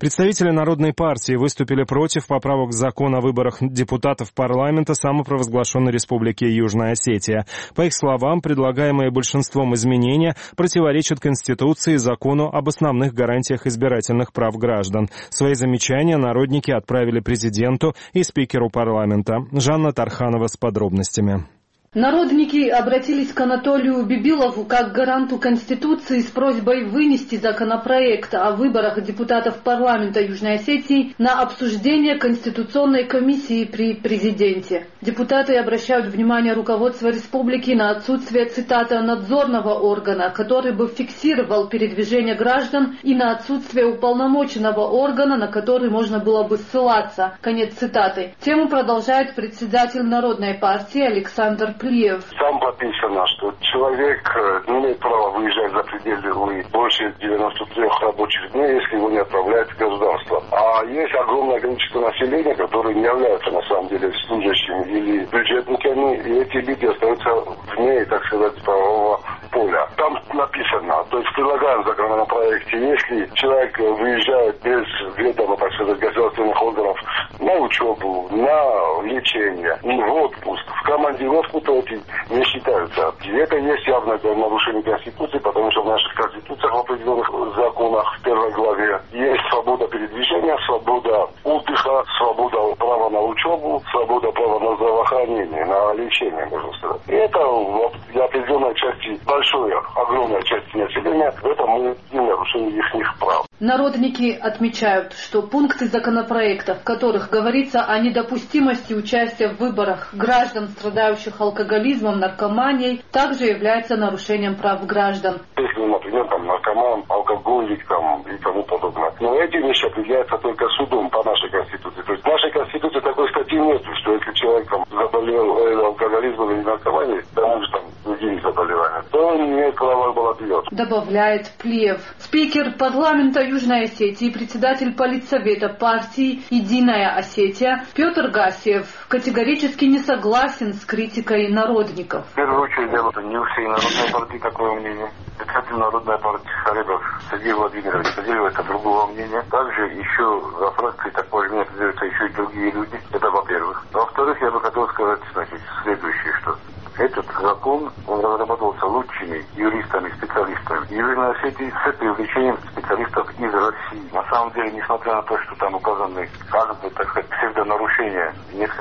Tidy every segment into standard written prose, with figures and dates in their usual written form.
Представители Народной партии выступили против поправок закона о выборах депутатов парламента самопровозглашенной Республики Южная Осетия. По их словам, предлагаемые большинством изменения противоречат Конституции и закону об основных гарантиях избирательных прав граждан. Свои замечания народники отправили президенту и спикеру парламента. Жанна Тарханова с подробностями. Народники обратились к Анатолию Бибилову как гаранту Конституции с просьбой вынести законопроект о выборах депутатов парламента Южной Осетии на обсуждение Конституционной комиссии при президенте. Депутаты обращают внимание руководства республики на отсутствие, цитата, надзорного органа, который бы фиксировал передвижение граждан, и на отсутствие уполномоченного органа, на который можно было бы ссылаться. Конец цитаты. Тему продолжает председатель Народной партии Александр Плиев. Там прописано, что человек не имеет права выезжать за пределы больше 93 рабочих дней, если его не отправляет в государство. А есть огромное количество населения, которые не являются на самом деле служащими или бюджетниками, и эти люди остаются вне, так сказать, правового поля. Там написано, то есть предлагаем в законопроекте, если человек выезжает без ведома, так сказать, государственных органов на учебу, на лечение, в отпуск, в командировку, то эти не считаются. И это есть явное нарушение Конституции, потому что в наших конституциях, в определенных законах, в первой главе, есть свобода передвижения, свобода отдыха, свобода права на учебу, свобода права на здравоохранение, на лечение, можно сказать. И это для определенной части, огромной части населения, в этом мы видим нарушение их прав. Народники отмечают, что пункты законопроекта, в которых говорится о недопустимости участия в выборах граждан, страдающих алкоголизмом, наркоманией, также является нарушением прав граждан. Если, например, наркоман, алкоголик и тому подобное. Но эти вещи определяются только судом по нашей Конституции. То есть в нашей Конституции такой статьи нет, что если человек заболел алкоголизмом или наркоманией, потому что другие заболевания, то он не имеет права баллотироваться. Добавляет Плиев. Спикер парламента Южной Осетии, председатель политсовета партии «Единая Осетия» Петр Гасиев категорически не согласен с критикой народников. В первую очередь, не у всей Народной партии такое мнение. Председатель Народной партии Харибов Сергей Владимирович придерживается другого мнения. Также еще во фракции такое мнение придерживаются еще и другие люди. Это во-первых. Во-вторых, я бы хотел сказать, следующее, что этот закон, он разрабатывался лучшими юристами, специалистами Южной Осетии с привлечением специалистов из России. На самом деле, несмотря на то, что там указаны, так сказать, псевдонарушения,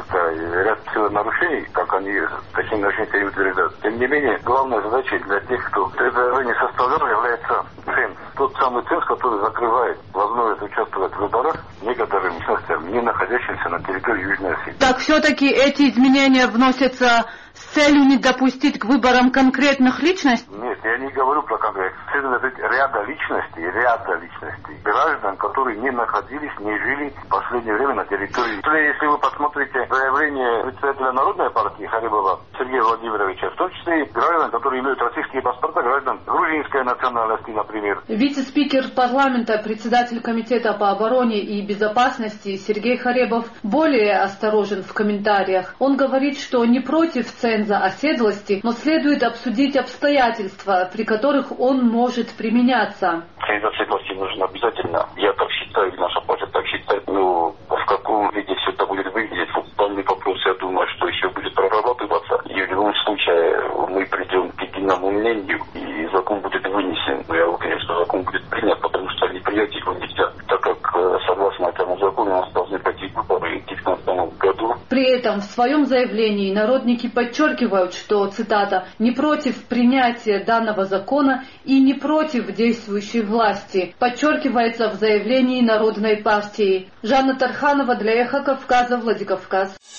ряд псевдонарушений, как они, такие нарушения утверждают. Тем не менее, главной задачей для тех, кто это заявление составлял, является ценз. Тот самый ценз, который закрывает возможность участвовать в выборах некоторым личностям, не находящимся на территории Южной Осетии. Так все-таки эти изменения вносятся с целью не допустить к выборам конкретных личностей? Нет, я не говорю про конкретных. Следует ряда личностей, граждан, которые не находились, не жили в последнее время на территории. Если вы посмотрите заявление председателя Народной партии Харибова Сергея Владимировича, в том числе и граждан, которые имеют российские паспорта, граждан грузинской национальности, например. Вице-спикер парламента, председатель комитета по обороне и безопасности Сергей Харибов более осторожен в комментариях. Он говорит, что не против ценза оседлости, но следует обсудить обстоятельства, при которых он может применяться. Цензация власти нужна обязательно. Я так считаю, наша партия так считает, но в каком виде все это будет выглядеть, данный вопрос, я думаю, что еще будет прорабатываться. И в любом случае мы придем к единому мнению, и закон будет вынесен. Я уверен, что закон будет принят, потому что не принять его нельзя, так как согласно этому закону у нас должны пойти выборы в 2019 году. При этом в своем заявлении народники подчеркивают, что, цитата, «не против принятия данного закона и не против действующей власти», подчеркивается в заявлении Народной партии. Жанна Тарханова для Эхо Кавказа, Владикавказ.